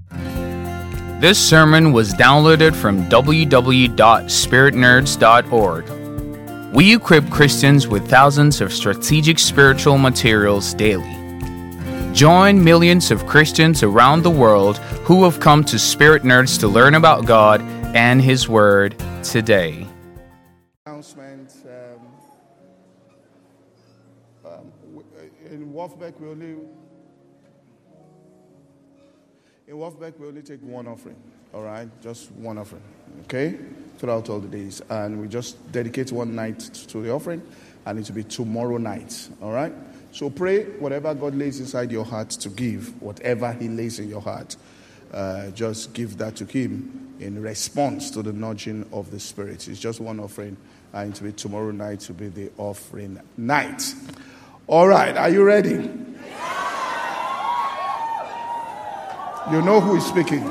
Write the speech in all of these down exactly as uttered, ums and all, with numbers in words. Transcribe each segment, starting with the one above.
This sermon was downloaded from w w w dot spirit nerds dot org. We equip Christians with thousands of strategic spiritual materials daily. Join millions of Christians around the world who have come to Spirit Nerds to learn about God and His Word today. Announcement. Um, um, in Wolfbeck, we only in Wolfbeck we only take one offering. All right, just one offering. Okay, throughout all the days, and we just dedicate one night to the offering, and it will be tomorrow night. All right. So pray whatever God lays inside your heart to give, whatever He lays in your heart, uh, just give that to Him in response to the nudging of the Spirit. It's just one offering, and it will be tomorrow night to be the offering night. All right, are you ready? You know who is speaking.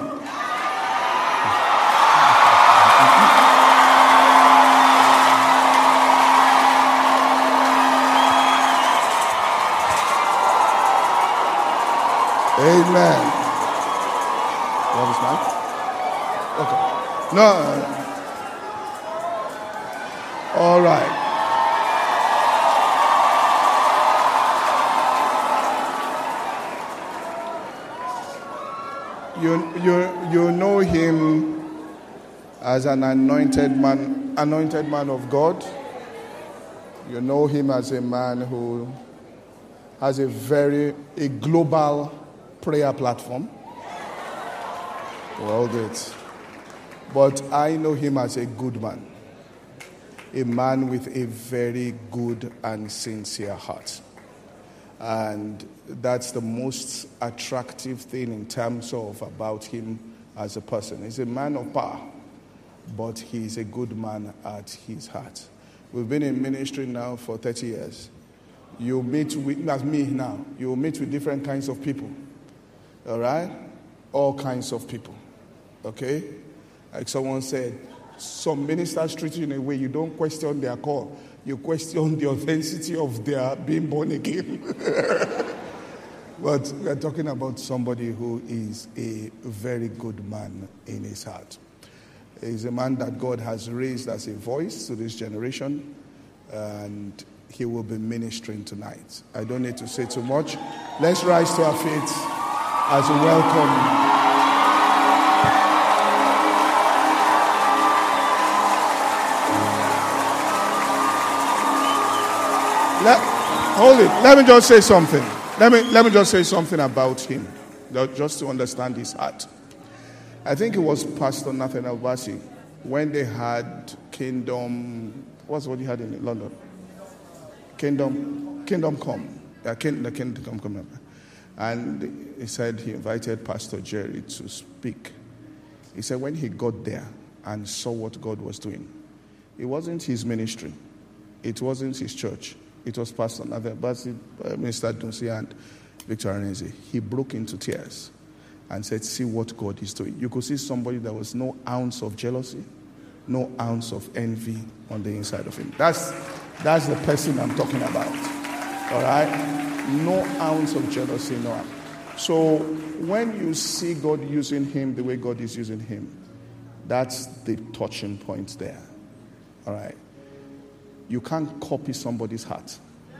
Amen. You have his mic? Okay. No. no, no. All right. You you you know him as an anointed man, anointed man of God. You know him as a man who has a very a global prayer platform. Well, good. But I know him as a good man. A man with a very good and sincere heart. And that's the most attractive thing in terms of about him as a person. He's a man of power, but he's a good man at his heart. We've been in ministry now for thirty years. You meet with, as me now, you meet with different kinds of people. All right? All kinds of people. Okay? Like someone said, some ministers treat you in a way you don't question their call. You question the authenticity of their being born again. But we're talking about somebody who is a very good man in his heart. He's a man that God has raised as a voice to this generation, and he will be ministering tonight. I don't need to say too much. Let's rise to our feet as we welcome. Let, hold it. Let me just say something. Let me let me just say something about him, just to understand his heart. I think it was Pastor Nathaniel Bassey when they had Kingdom. What's what he had in London? Kingdom, Kingdom Come. Yeah, king, the Kingdom Come. And he said he invited Pastor Jerry to speak. He said when he got there and saw what God was doing, it wasn't his ministry, it wasn't his church. It was Pastor Nathaniel Bassey, uh, Minister Dunsi, and Victor Arenzi. He broke into tears and said, see what God is doing. You could see somebody that was no ounce of jealousy, no ounce of envy on the inside of him. That's, that's the person I'm talking about. All right? No ounce of jealousy, no ounce. So when you see God using him the way God is using him, that's the touching point there. All right? You can't copy somebody's heart.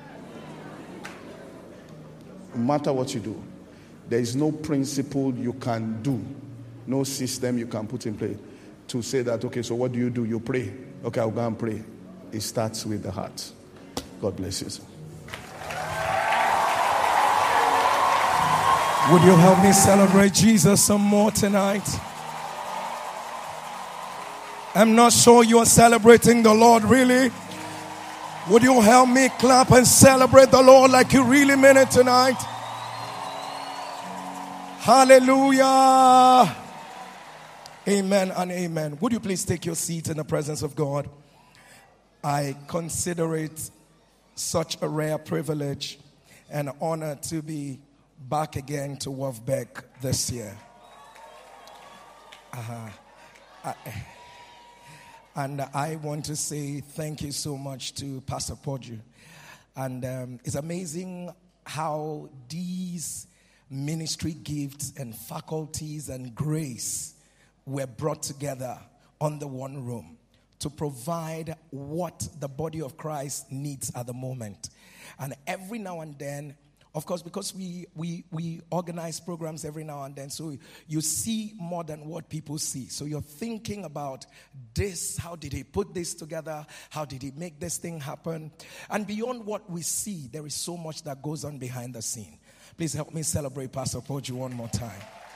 No matter what you do, there is no principle you can do, no system you can put in place to say that, okay, so what do you do? You pray. Okay, I'll go and pray. It starts with the heart. God bless you. Would you help me celebrate Jesus some more tonight? I'm not sure you are celebrating the Lord really. Would you help me clap and celebrate the Lord like you really mean it tonight? Hallelujah. Amen and amen. Would you please take your seat in the presence of God? I consider it such a rare privilege and honor to be back again to Wolfbeck this year. Uh-huh. I, And I want to say thank you so much to Pastor Podju. And um, it's amazing how these ministry gifts and faculties and grace were brought together under one room to provide what the body of Christ needs at the moment. And every now and then, of course, because we, we, we organize programs every now and then, so you see more than what people see. So you're thinking about this, how did he put this together? How did he make this thing happen? And beyond what we see, there is so much that goes on behind the scene. Please help me celebrate Pastor Poju one more time.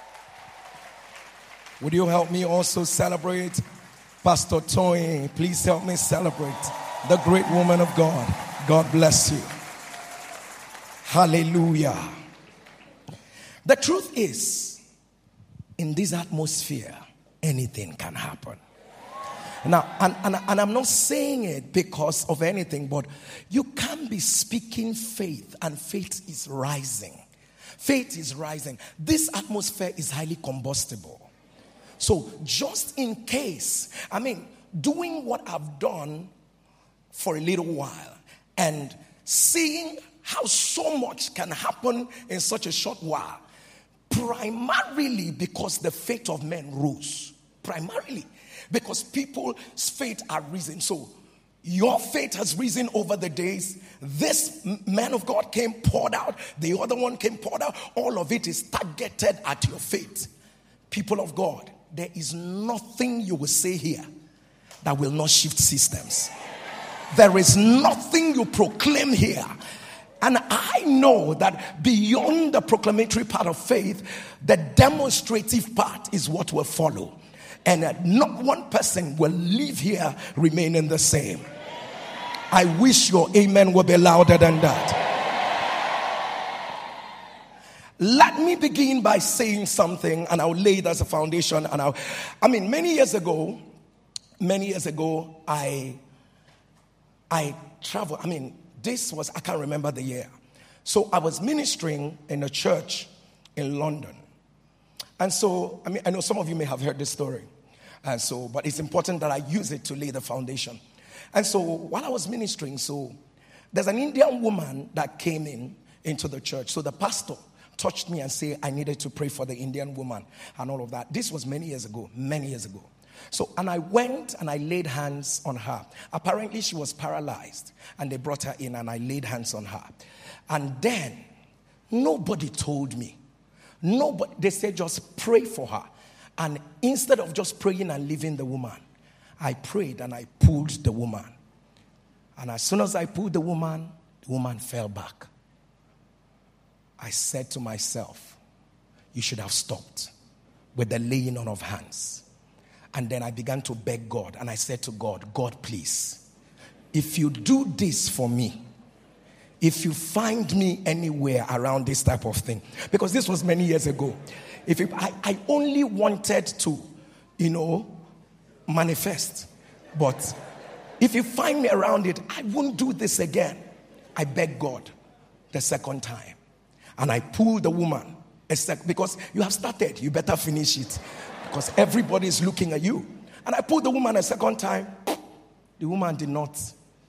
Would you help me also celebrate Pastor Toyin? Please help me celebrate the great woman of God. God bless you. Hallelujah. The truth is, in this atmosphere, anything can happen. Now, and, and, and I'm not saying it because of anything, but you can be speaking faith, and faith is rising. Faith is rising. This atmosphere is highly combustible. So just in case, I mean, doing what I've done for a little while and seeing how so much can happen in such a short while, primarily because the faith of men rose. Primarily because people's faith are risen. So your faith has risen over the days. This man of God came poured out. The other one came poured out. All of it is targeted at your faith. People of God, there is nothing you will say here that will not shift systems. There is nothing you proclaim here. And I know that beyond the proclamatory part of faith, the demonstrative part is what will follow. And not one person will leave here remaining the same. I wish your amen will be louder than that. Let me begin by saying something, and I'll lay it as a foundation. And I'll, I mean, many years ago, many years ago, I, I traveled. I mean, this was, I can't remember the year. So I was ministering in a church in London. And so, I mean, I know some of you may have heard this story. And so, but it's important that I use it to lay the foundation. And so while I was ministering, so there's an Indian woman that came in into the church. So the pastor touched me and said I needed to pray for the Indian woman and all of that. This was many years ago, many years ago. So, and I went and I laid hands on her. Apparently she was paralyzed and they brought her in and I laid hands on her. And then nobody told me. Nobody, they said just pray for her. And instead of just praying and leaving the woman, I prayed and I pulled the woman. And as soon as I pulled the woman, the woman fell back. I said to myself, you should have stopped with the laying on of hands. And then I began to beg God. And I said to God, God, please, if you do this for me, if you find me anywhere around this type of thing, because this was many years ago, if it, I, I only wanted to, you know, manifest. But if you find me around it, I won't do this again. I begged God the second time. And I pulled the woman. A sec- because you have started, you better finish it. Because everybody is looking at you. And I pulled the woman a second time. The woman did not.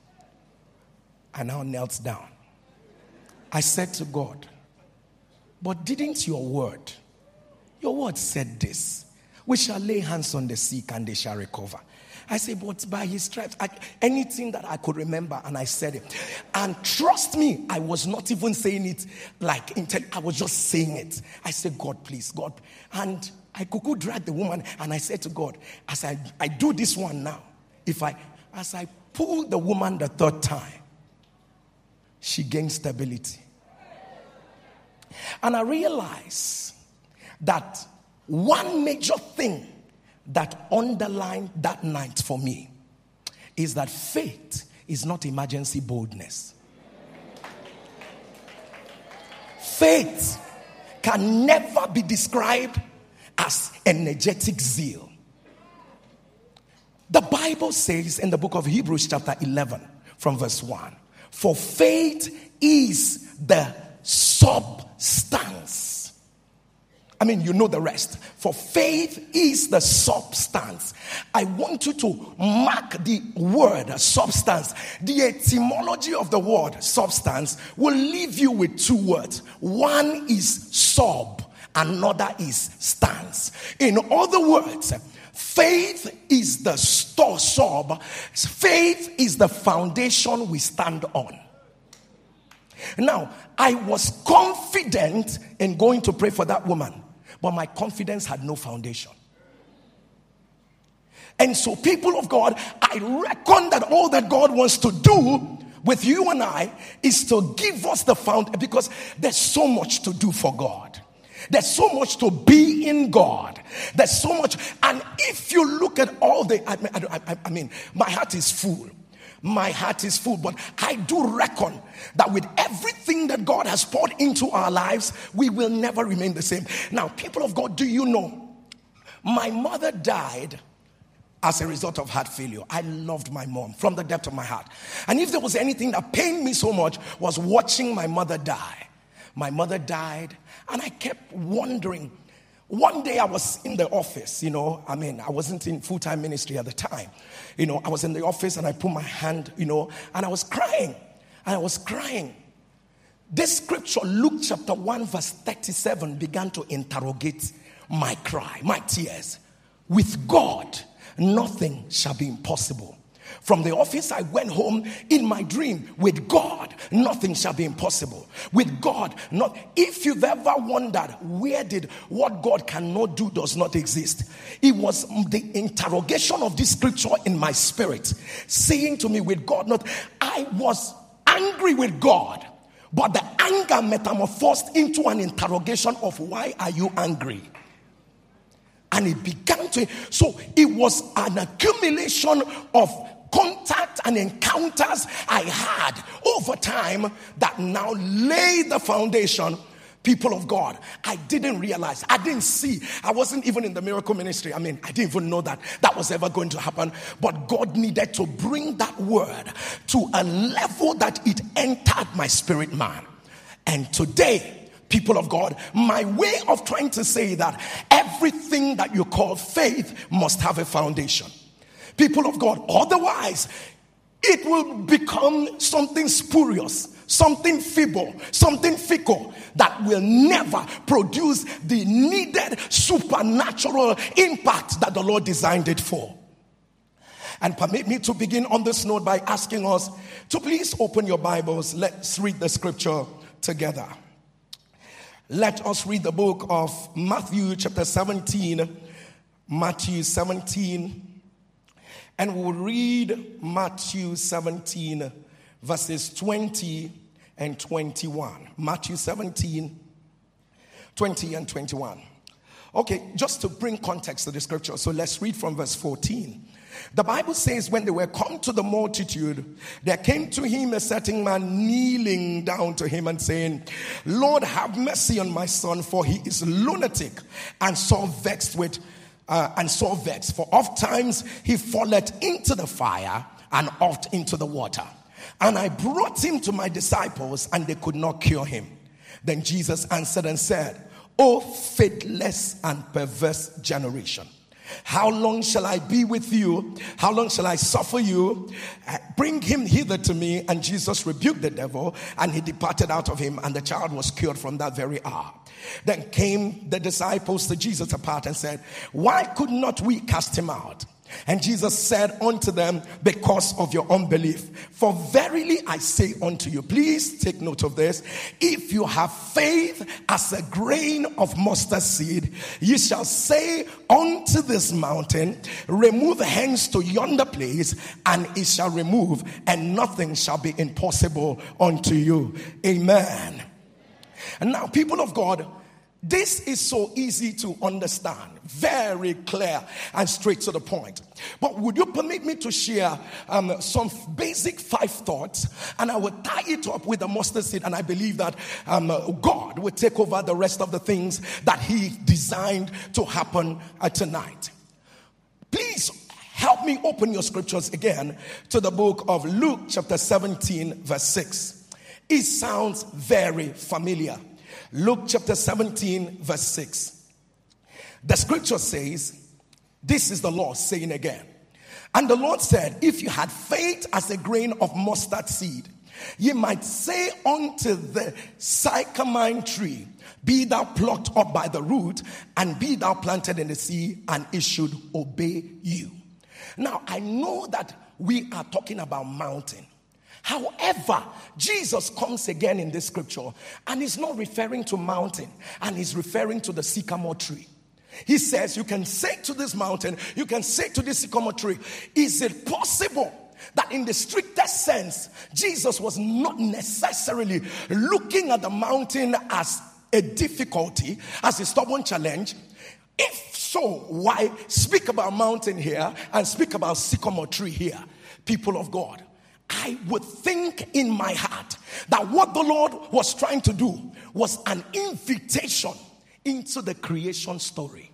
I now knelt down. I said to God, but didn't your word, your word said this, we shall lay hands on the sick and they shall recover. I said, but by his stripes, I, anything that I could remember, and I said it. And trust me, I was not even saying it like, intel- I was just saying it. I said, God, please, God. And I could drag the woman, and I said to God, as I, I do this one now, if I, as I pull the woman the third time, she gained stability. And I realized that one major thing that underlined that night for me is that faith is not emergency boldness. Faith can never be described as energetic zeal. The Bible says in the book of Hebrews chapter eleven from verse one, for faith is the substance I mean, you know the rest. For faith is the substance. I want you to mark the word substance. The etymology of the word substance will leave you with two words. One is sub, another is stance. In other words, faith is the store sub. Faith is the foundation we stand on. Now, I was confident in going to pray for that woman, but my confidence had no foundation. And so, people of God, I reckon that all that God wants to do with you and I is to give us the foundation, because there's so much to do for God. There's so much to be in God. There's so much. And if you look at all the, I mean, I, I mean my heart is full. My heart is full, but I do reckon that with everything that God has poured into our lives, we will never remain the same. Now, people of God, do you know, my mother died as a result of heart failure. I loved my mom from the depth of my heart. And if there was anything that pained me so much, was watching my mother die. My mother died, and I kept wondering. One day I was in the office, you know, I mean, I wasn't in full-time ministry at the time. You know, I was in the office and I put my hand, you know, and I was crying. And I was crying. This scripture, Luke chapter one, verse thirty-seven, began to interrogate my cry, my tears. With God, nothing shall be impossible. From the office, I went home in my dream. With God, nothing shall be impossible. With God, not. If you've ever wondered where did what God cannot do does not exist, it was the interrogation of this scripture in my spirit, saying to me, with God, not. I was angry with God, but the anger metamorphosed into an interrogation of, why are you angry? And it began to, so it was an accumulation of contact and encounters I had over time that now laid the foundation. People of God, I didn't realize, I didn't see, I wasn't even in the miracle ministry. I mean, I didn't even know that that was ever going to happen. But God needed to bring that word to a level that it entered my spirit man. And today, people of God, my way of trying to say that everything that you call faith must have a foundation. People of God, otherwise it will become something spurious, something feeble, something fickle that will never produce the needed supernatural impact that the Lord designed it for. And permit me to begin on this note by asking us to please open your Bibles. Let's read the scripture together. Let us read the book of Matthew chapter seventeen. Matthew seventeen. And we'll read Matthew seventeen, verses twenty and twenty-one. Matthew seventeen, twenty and twenty-one. Okay, just to bring context to the scripture, so let's read from verse fourteen. The Bible says, when they were come to the multitude, there came to him a certain man kneeling down to him and saying, Lord, have mercy on my son, for he is lunatic and so vexed with Uh, and so vexed, for oft times he falleth into the fire and oft into the water. And I brought him to my disciples, and they could not cure him. Then Jesus answered and said, O faithless and perverse generation, how long shall I be with you? How long shall I suffer you? Uh, bring him hither to me. And Jesus rebuked the devil, and he departed out of him, and the child was cured from that very hour. Then came the disciples to Jesus apart and said, why could not we cast him out? And Jesus said unto them, because of your unbelief. For verily I say unto you, please take note of this, if you have faith as a grain of mustard seed, you shall say unto this mountain, remove hence to yonder place, and it shall remove, and nothing shall be impossible unto you. Amen. And now, people of God, this is so easy to understand, very clear and straight to the point. But would you permit me to share um, some basic five thoughts, and I will tie it up with the mustard seed, and I believe that um, God will take over the rest of the things that he designed to happen uh, tonight. Please help me open your scriptures again to the book of Luke chapter seventeen, verse six. It sounds very familiar. Luke chapter seventeen, verse six. The scripture says, this is the Lord saying again. And the Lord said, if you had faith as a grain of mustard seed, ye might say unto the sycamore tree, be thou plucked up by the root, and be thou planted in the sea, and it should obey you. Now, I know that we are talking about mountain. However, Jesus comes again in this scripture, and he's not referring to mountain, and he's referring to the sycamore tree. He says, you can say to this mountain, you can say to this sycamore tree, is it possible that in the strictest sense, Jesus was not necessarily looking at the mountain as a difficulty, as a stubborn challenge? If so, why speak about mountain here and speak about sycamore tree here, people of God? I would think in my heart that what the Lord was trying to do was an invitation into the creation story.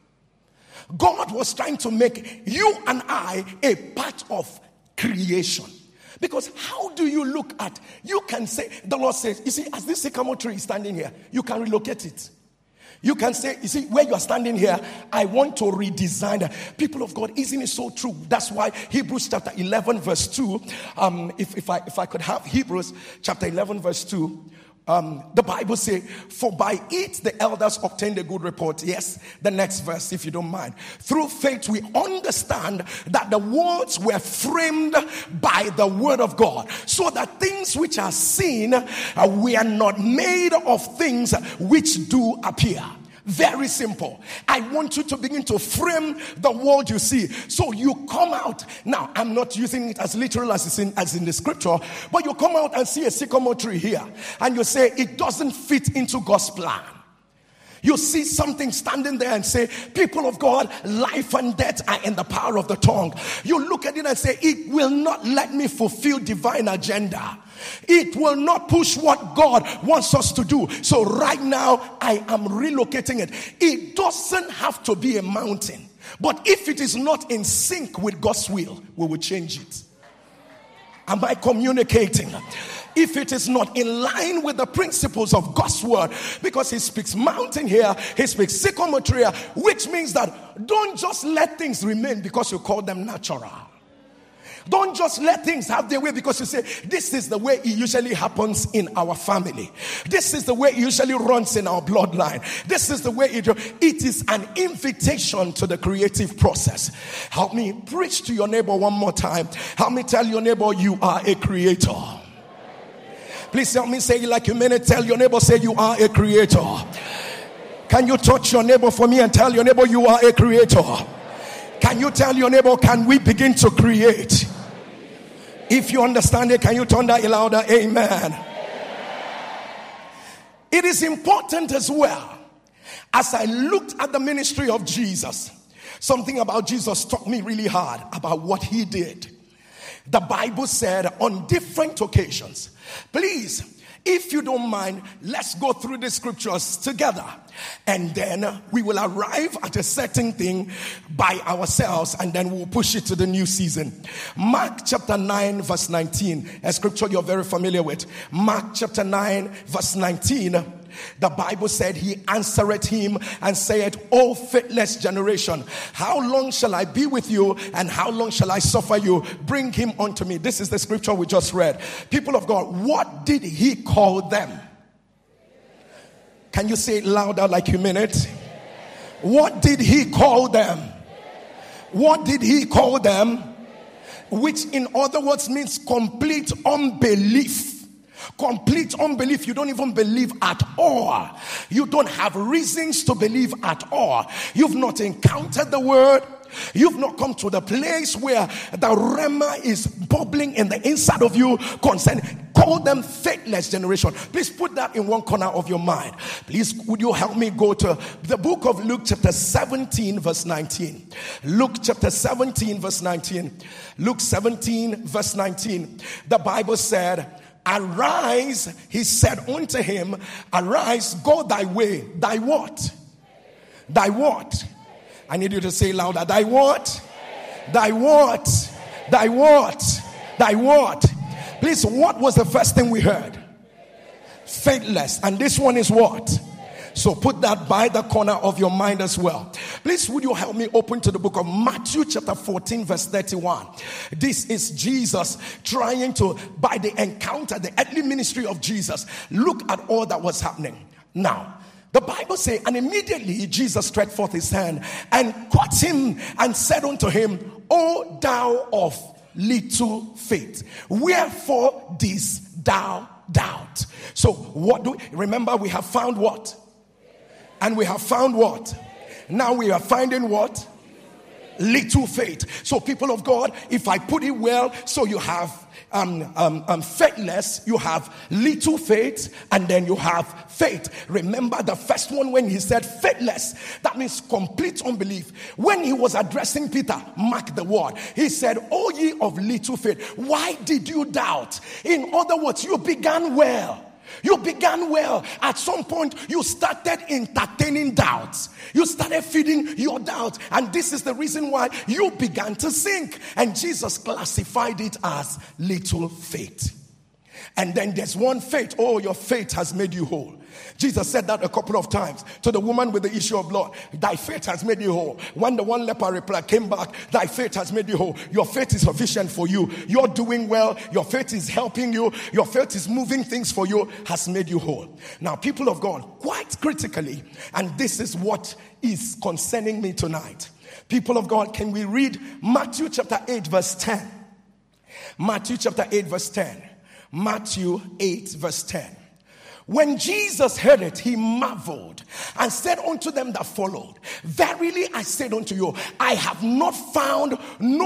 God was trying to make you and I a part of creation. Because how do you look at, you can say, the Lord says, you see, as this sycamore tree is standing here, you can relocate it. You can say, you see, where you are standing here, I want to redesign that. People of God, isn't it so true? That's why Hebrews chapter eleven verse two, um, if, if, I, if I could have Hebrews chapter eleven verse two, Um, the Bible says, for by it the elders obtained a good report. Yes, the next verse, if you don't mind. Through faith we understand that the worlds were framed by the word of God, so that things which are seen uh, were not made of things which do appear. Very simple. I want you to begin to frame the world you see. So you come out. Now, I'm not using it as literal as it's in, as in the scripture, but you come out and see a sycamore tree here, and you say it doesn't fit into God's plan. You see something standing there and say, people of God, life and death are in the power of the tongue. You look at it and say, it will not let me fulfill divine agenda. It will not push what God wants us to do. So right now, I am relocating it. It doesn't have to be a mountain. But if it is not in sync with God's will, we will change it. Am I communicating? If it is not in line with the principles of God's word, because he speaks mountain here, he speaks sycamore tree here, which means that don't just let things remain because you call them natural. Don't just let things have their way because you say, this is the way it usually happens in our family. This is the way it usually runs in our bloodline. This is the way it, it is an invitation to the creative process. Help me preach to your neighbor one more time. Help me tell your neighbor, you are a creator. Please help me say it like you mean it. Tell your neighbor, say you are a creator. Can you touch your neighbor for me and tell your neighbor you are a creator? Can you tell your neighbor, can we begin to create? If you understand it, can you turn that louder? Amen. It is important as well. As I looked at the ministry of Jesus, something about Jesus struck me really hard about what he did. The Bible said on different occasions, please, if you don't mind, let's go through the scriptures together. And then we will arrive at a certain thing by ourselves, and then we'll push it to the new season. Mark chapter nine verse nineteen, a scripture you're very familiar with. Mark chapter nine verse nineteen. The Bible said, he answered him and said, O faithless generation, how long shall I be with you, and how long shall I suffer you? Bring him unto me. This is the scripture we just read. People of God, what did he call them? Can you say it louder like you mean it? What did he call them? What did he call them? Which in other words means complete unbelief. Complete unbelief. You don't even believe at all. You don't have reasons to believe at all. You've not encountered the word. You've not come to the place where the rema is bubbling in the inside of you. Concerning, call them faithless generation. Please put that in one corner of your mind. Please, would you help me go to the book of Luke chapter seventeen verse nineteen. Luke chapter seventeen verse nineteen. Luke seventeen verse nineteen. The Bible said, arise, he said unto him, arise, go thy way. Thy what? Thy what? I need you to say louder. Thy what? Thy what? Thy what? Thy what? Please, what was the first thing we heard? Faithless. And this one is what? So put that by the corner of your mind as well. Please, would you help me open to the book of Matthew chapter fourteen verse thirty-one. This is Jesus trying to, by the encounter, the earthly ministry of Jesus, look at all that was happening. Now, the Bible says, and immediately Jesus stretched forth his hand and caught him and said unto him, O thou of little faith, wherefore didst thou doubt? So what do we, remember we have found what? And we have found what? Now we are finding what? Little faith. So people of God, if I put it well, so you have um, um, um, faithless, you have little faith, and then you have faith. Remember the first one when he said faithless, that means complete unbelief. When he was addressing Peter, mark the word, he said, O ye of little faith, why did you doubt? In other words, you began well. You began well. At some point, you started entertaining doubts. You started feeding your doubts. And this is the reason why you began to sink. And Jesus classified it as little faith. And then there's one faith. Oh, your faith has made you whole. Jesus said that a couple of times to the woman with the issue of blood. Thy faith has made you whole. When the one leper replied, came back, thy faith has made you whole. Your faith is sufficient for you. You're doing well. Your faith is helping you. Your faith is moving things for you, has made you whole. Now, people of God, quite critically, and this is what is concerning me tonight. People of God, can we read Matthew chapter eight verse ten? Matthew chapter eight verse ten. Matthew eight verse ten. When Jesus heard it, he marveled and said unto them that followed, Verily I said unto you, I have not found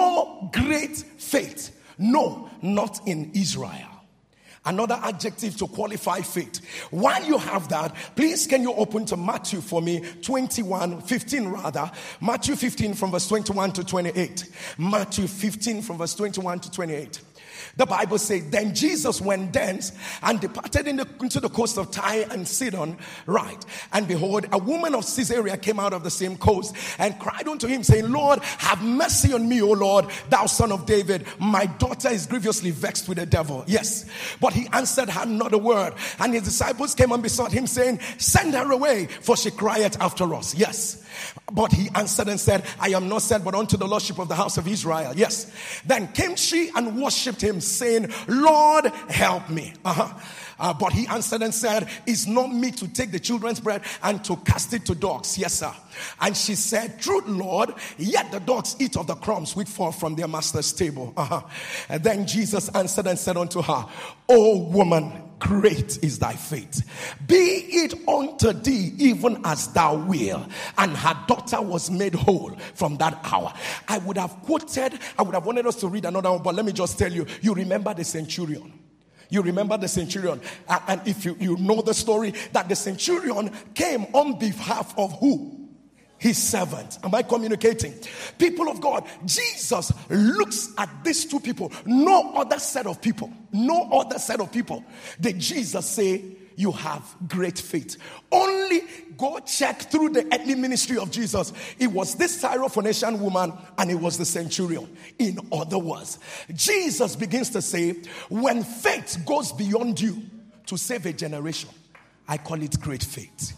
no great faith, no, not in Israel. Another adjective to qualify faith. While you have that, please can you open to Matthew for me, twenty-one, fifteen rather. Matthew fifteen from verse twenty-one to twenty-eight. Matthew fifteen from verse twenty-one to twenty-eight. The Bible says, then Jesus went thence and departed in the, into the coast of Tyre and Sidon, right? And behold, a woman of Caesarea came out of the same coast and cried unto him, saying, Lord, have mercy on me, O Lord, thou son of David. My daughter is grievously vexed with the devil. Yes. But he answered her not a word. And his disciples came and besought him, saying, send her away, for she crieth after us. Yes. But he answered and said, I am not sent but unto the lordship of the house of Israel. Yes. Then came she and worshipped him, saying, Lord, help me. Uh-huh. Uh, but he answered and said, it's not me to take the children's bread and to cast it to dogs. Yes, sir. And she said, truth, Lord, yet the dogs eat of the crumbs which fall from their master's table. Uh-huh. And then Jesus answered and said unto her, O woman, great is thy faith. Be it unto thee even as thou wilt. And her daughter was made whole from that hour. I would have quoted, I would have wanted us to read another one, but let me just tell you, you remember the centurion. You remember the centurion. And if you, you know the story, that the centurion came on behalf of who? His servant. Am I communicating? People of God, Jesus looks at these two people. No other set of people. No other set of people. Did Jesus say, you have great faith? Only go check through the earthly ministry of Jesus. It was this Syrophoenician woman and it was the centurion. In other words, Jesus begins to say, when faith goes beyond you to save a generation, I call it great faith.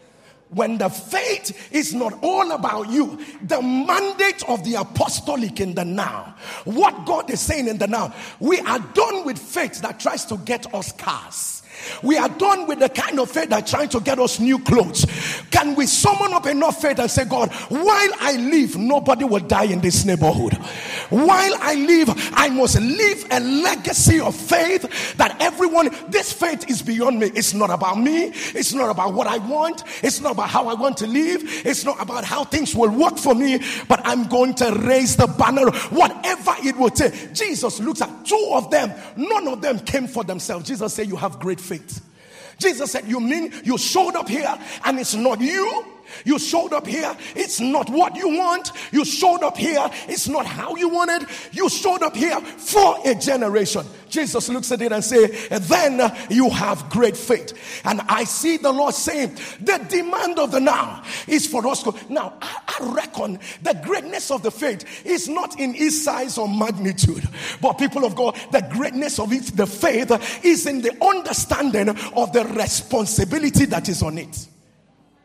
When the faith is not all about you, the mandate of the apostolic in the now, what God is saying in the now, we are done with faith that tries to get us cars. We are done with the kind of faith that's trying to get us new clothes. Can we summon up enough faith and say, God, while I live, nobody will die in this neighborhood. While I live, I must leave a legacy of faith that everyone, this faith is beyond me. It's not about me. It's not about what I want. It's not about how I want to live. It's not about how things will work for me, but I'm going to raise the banner, whatever it will take. Jesus looks at two of them. None of them came for themselves. Jesus said, you have great faith. Jesus said, you mean you showed up here and it's not you? You showed up here, it's not what you want. You showed up here, it's not how you wanted. You showed up here for a generation. Jesus looks at it and says, then you have great faith. And I see the Lord saying, the demand of the now is for us to, now I, I reckon the greatness of the faith is not in its size or magnitude, but people of God, the greatness of it, the faith is in the understanding of the responsibility that is on it.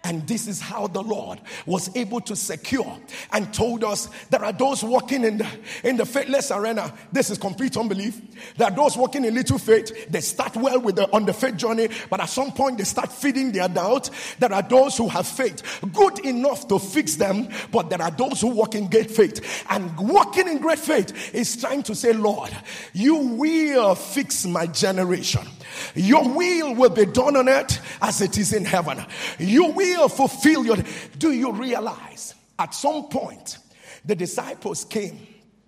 And this is how the Lord was able to secure and told us there are those walking in the, in the faithless arena. This is complete unbelief. There are those walking in little faith. They start well with the, on the faith journey, but at some point they start feeding their doubt. There are those who have faith good enough to fix them, but there are those who walk in great faith. And walking in great faith is trying to say, Lord, you will fix my generation. Your will will be done on earth as it is in heaven. You will fulfill your... Do you realize at some point the disciples came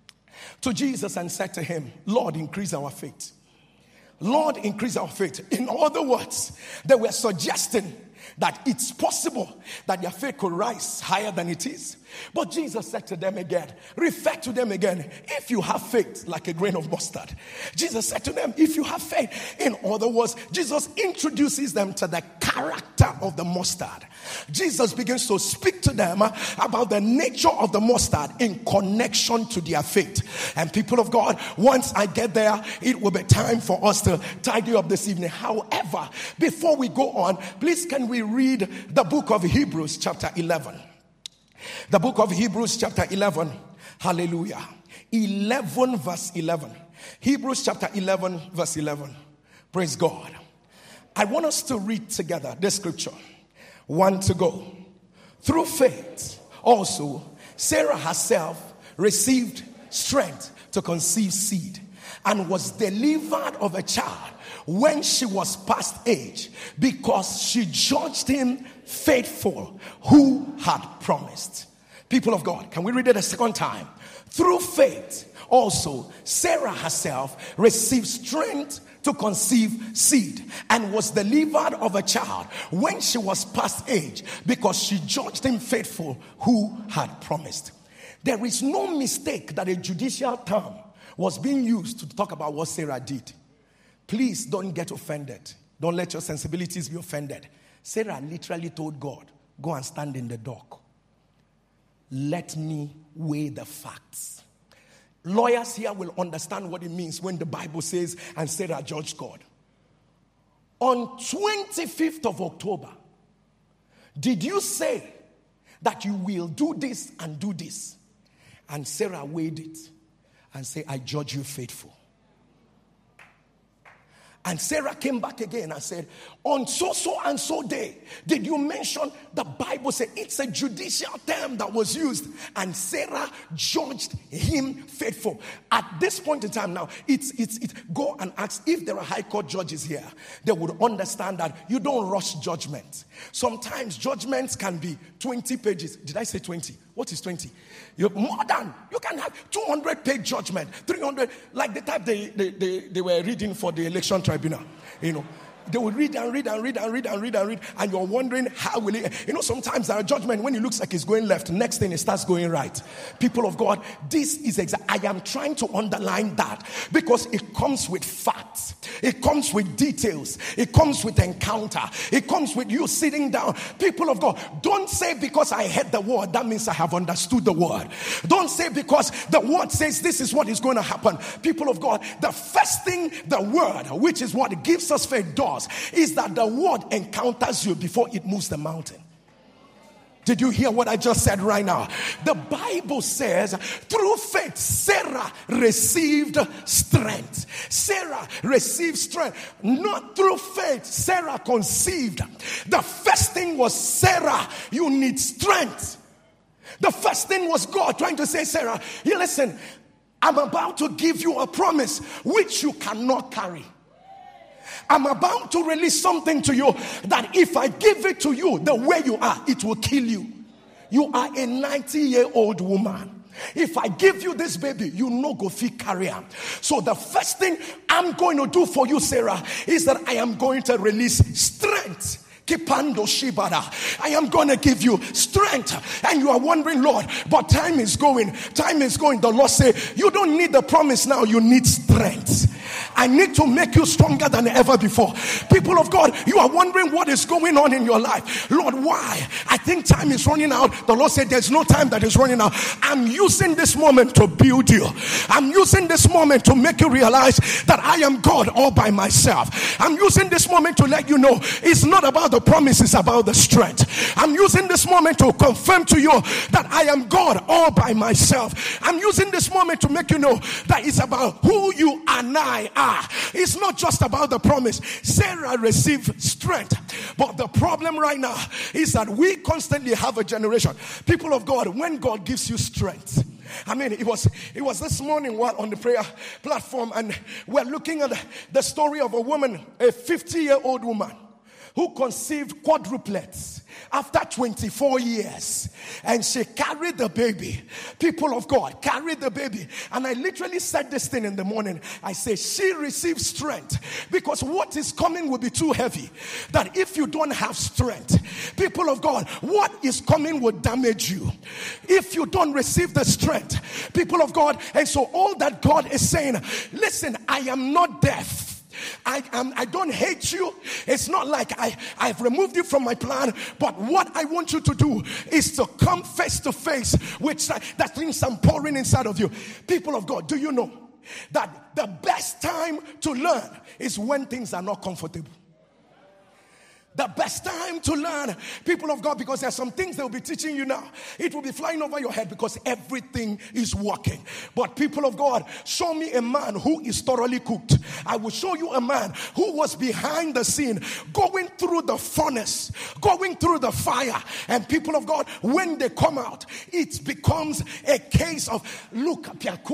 to Jesus and said to him, Lord, increase our faith. Lord, increase our faith. In other words, they were suggesting that it's possible that their faith could rise higher than it is. But Jesus said to them again, refer to them again, if you have faith like a grain of mustard. Jesus said to them, if you have faith. In other words, Jesus introduces them to the character of the mustard. Jesus begins to speak to them about the nature of the mustard in connection to their faith. And people of God, once I get there, it will be time for us to tidy up this evening. However, before we go on, please can we read the book of Hebrews chapter eleven. The book of Hebrews chapter eleven. Hallelujah. eleven verse eleven. Hebrews chapter eleven verse eleven. Praise God. I want us to read together this scripture. One to go. Through faith also Sarah herself received strength to conceive seed and was delivered of a child when she was past age, because she judged him faithful who had promised. People of God, can we read it a second time? Through faith also Sarah herself received strength to conceive seed and was delivered of a child when she was past age, because she judged him faithful who had promised. There is no mistake that a judicial term was being used to talk about what Sarah did. Please don't get offended. Don't let your sensibilities be offended. Sarah literally told God, go and stand in the dock. Let me weigh the facts. Lawyers here will understand what it means when the Bible says, and Sarah judged God. On twenty-fifth of October, did you say that you will do this and do this? And Sarah weighed it and said, I judge you faithful. And Sarah came back again and said, on so, so and so day, did you mention, the Bible said it's a judicial term that was used. And Sarah judged him faithful. At this point in time now, it's, it's, it's, go and ask if there are high court judges here. They would understand that you don't rush judgment. Sometimes judgments can be twenty pages. Did I say twenty? What is twenty? You're more than, you can have two hundred page judgment, three hundred, like the type they, they, they, they were reading for the election tribunal, you know. They will read and read and read and read and read and read, and you're wondering how will it, you know, sometimes there are judgment when it looks like it's going left, next thing it starts going right. People of God, this is exact. I am trying to underline that because it comes with facts, it comes with details, it comes with encounter, it comes with you sitting down. People of God, don't say because I heard the word that means I have understood the word. Don't say because the word says this is what is going to happen. People of God, the first thing the word, which is what gives us faith, does is that the word encounters you before it moves the mountain. Did you hear what I just said right now? The Bible says through faith Sarah received strength. Sarah received strength. Not through faith Sarah conceived. The first thing was, Sarah, you need strength. The first thing was God trying to say, Sarah, you listen, I'm about to give you a promise which you cannot carry. I'm about to release something to you that if I give it to you the way you are, it will kill you. You are a ninety-year-old woman. If I give you this baby, you no go fit carrier. So the first thing I'm going to do for you, Sarah, is that I am going to release strength. I am going to give you strength. And you are wondering, Lord, but time is going. Time is going. The Lord said, you don't need the promise now. You need strength. I need to make you stronger than ever before. People of God, you are wondering what is going on in your life. Lord, why? I think time is running out. The Lord said there's no time that is running out. I'm using this moment to build you. I'm using this moment to make you realize that I am God all by myself. I'm using this moment to let you know it's not about the promise, it's about the strength. I'm using this moment to confirm to you that I am God all by myself. I'm using this moment to make you know that it's about who you and I are. It's not just about the promise. Sarah received strength, but the problem right now is that we constantly have a generation, people of God, when God gives you strength. I mean, it was it was this morning while on the prayer platform, and we're looking at the story of a woman, a fifty-year-old woman who conceived quadruplets after twenty-four years, and she carried the baby. People of God, carried the baby. And I literally said this thing in the morning. I say she received strength, because what is coming will be too heavy. That if you don't have strength, people of God, what is coming will damage you. If you don't receive the strength, people of God, and so all that God is saying, listen, I am not deaf. I am, I don't hate you. It's not like I, I've removed you from my plan. But what I want you to do is to come face to face with that things I'm pouring inside of you. People of God, do you know that the best time to learn is when things are not comfortable? The best time to learn, people of God, because there are some things they will be teaching you now. It will be flying over your head because everything is working. But people of God, show me a man who is thoroughly cooked. I will show you a man who was behind the scene, going through the furnace, going through the fire. And people of God, when they come out, it becomes a case of, look,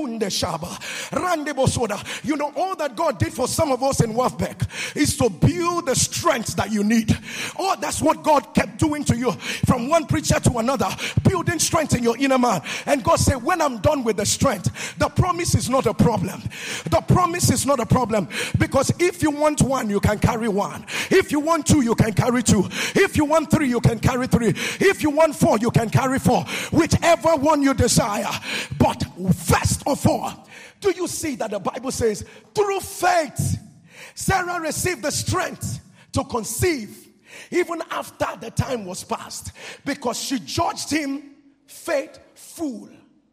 you know, all that God did for some of us in Wafbeck is to build the strength that you need. Oh, that's what God kept doing to you, from one preacher to another, building strength in your inner man. And God said, when I'm done with the strength, the promise is not a problem. The promise is not a problem, because if you want one, you can carry one. If you want two, you can carry two. If you want three, you can carry three. If you want four, you can carry four. Whichever one you desire. But first of all, do you see that the Bible says, through faith, Sarah received the strength to conceive even after the time was past, because she judged him faithful.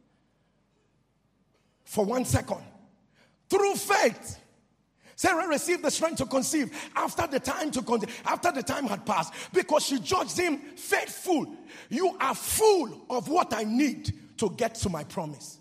For one second, through faith, Sarah received the strength to conceive after the time to conceive, after the time had passed, because she judged him faithful. You are full of what I need to get to my promise.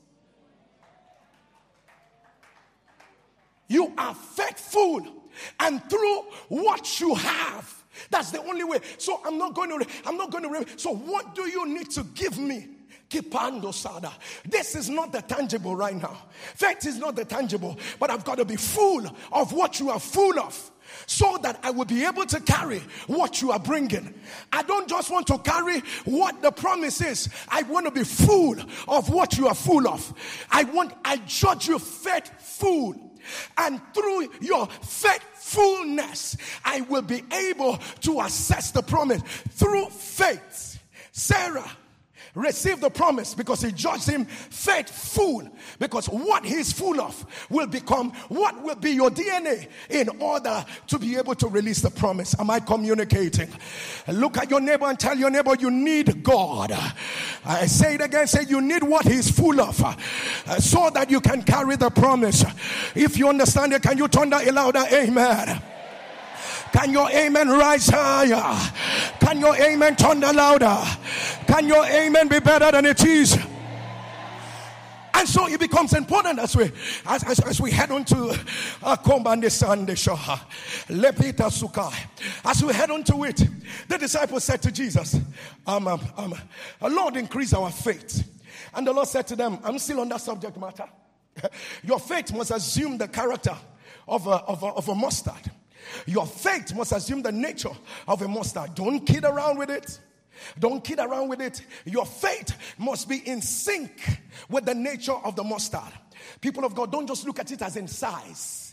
You are faithful. And through what you have, that's the only way. So I'm not going to, I'm not going to, so what do you need to give me? This is not the tangible right now. Faith is not the tangible, but I've got to be full of what you are full of, so that I will be able to carry what you are bringing. I don't just want to carry what the promise is. I want to be full of what you are full of. I want, I judge you faithful. And through your faithfulness, I will be able to assess the promise. Through faith, Sarah received the promise because he judged him faithful. Because what he's full of will become what will be your D N A in order to be able to release the promise. Am I communicating? Look at your neighbor and tell your neighbor, you need God. I say it again, say you need what he's full of, uh, so that you can carry the promise. If you understand it, can you turn that louder? Amen. Can your amen rise higher? Can your amen turn louder? Can your amen be better than it is? And so it becomes important as we as, as, as we head on to uh, Kombande Sunday Show. Lepita Sukai. As we head on to it, the disciples said to Jesus, um, um, um, Lord, increase our faith. And the Lord said to them, I'm still on that subject matter. Your faith must assume the character of a, of a, of a mustard. Your faith must assume the nature of a mustard. Don't kid around with it. Don't kid around with it. Your faith must be in sync with the nature of the mustard. People of God, don't just look at it as in size.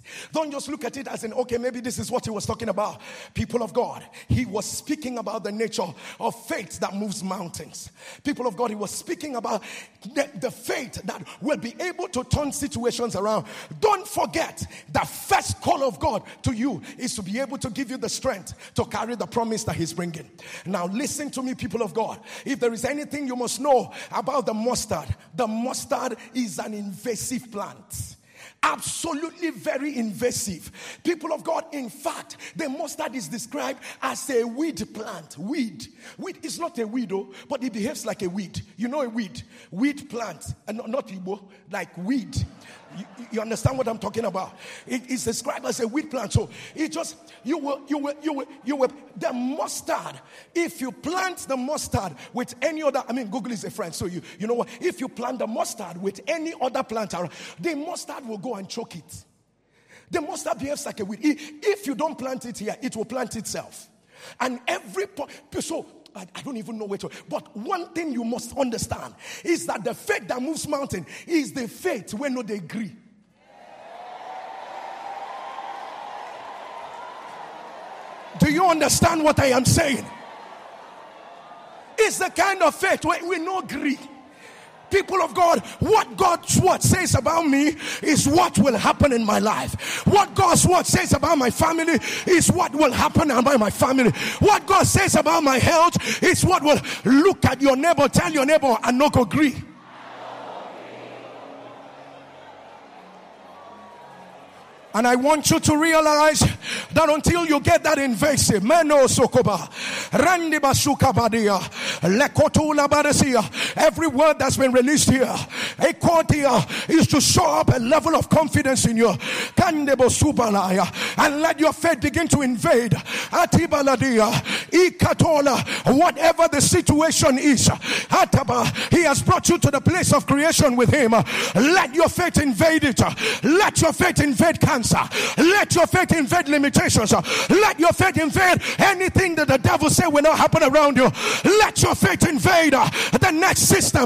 Don't just look at it as in, okay, maybe this is what he was talking about. People of God, he was speaking about the nature of faith that moves mountains. People of God, he was speaking about the, the faith that will be able to turn situations around. Don't forget, the first call of God to you is to be able to give you the strength to carry the promise that he's bringing. Now listen to me, people of God. If there is anything you must know about the mustard, the mustard is an invasive plant. Absolutely very invasive. People of God, in fact, the mustard is described as a weed plant. Weed. Weed is not a weed, though, but it behaves like a weed. You know a weed. Weed plant. And not, not Igbo, like weed. You, you understand what I'm talking about? It is described as a weed plant. So it just, you will, you will, you will, you will, the mustard, if you plant the mustard with any other, I mean, Google is a friend, so you, you know what? If you plant the mustard with any other plant, the mustard will go and choke it. The mustard behaves like a weed. If you don't plant it here, it will plant itself. And every, so, I don't even know where to. But one thing you must understand is that the faith that moves mountain is the faith when no they agree. Do you understand what I am saying? It's the kind of faith where we no agree. People of God, what God's word says about me is what will happen in my life. What God's word says about my family is what will happen about my family. What God says about my health is what will. Look at your neighbor, tell your neighbor, and not agree. And I want you to realize that until you get that invasive, Meno Sokoba, Randi Basuka Badia, Lekotula Badasia, every word that's been released here, a quarter is to show up a level of confidence in you. Kandebo Subalaya, and let your faith begin to invade. Atibaladia, Ikatola, whatever the situation is, Ataba, he has brought you to the place of creation with him. Let your faith invade it. Let your faith invade cancer. Let your faith invade limitations. Let your faith invade anything that the devil say will not happen around you. Let your faith invade the next system.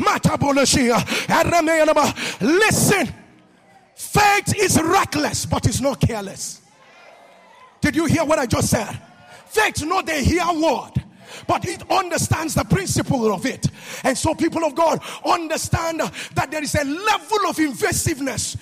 Listen, faith is reckless, but it's not careless. Did you hear what I just said? Faith, no, they hear word, but it understands the principle of it. And so people of God understand that there is a level of invasiveness.